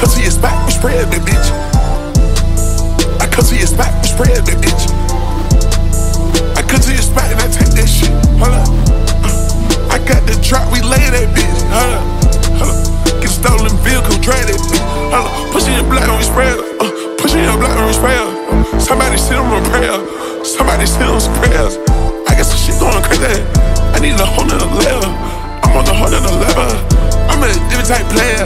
come to your spot, we spread that bitch. I come to your spot, we spread that bitch. I come to your spot and I take that shit. Hold up. I got the drop, we lay that bitch. Hold up. Hold up. Get stolen vehicle, drag that bitch. Hold up. Push it in black and we spread her. Push it in black and we spread her. Somebody send them a prayer. Somebody send them some prayers. I got some shit going crazy. I need a whole nother level. I'm on the whole nother level. I'm a different type player.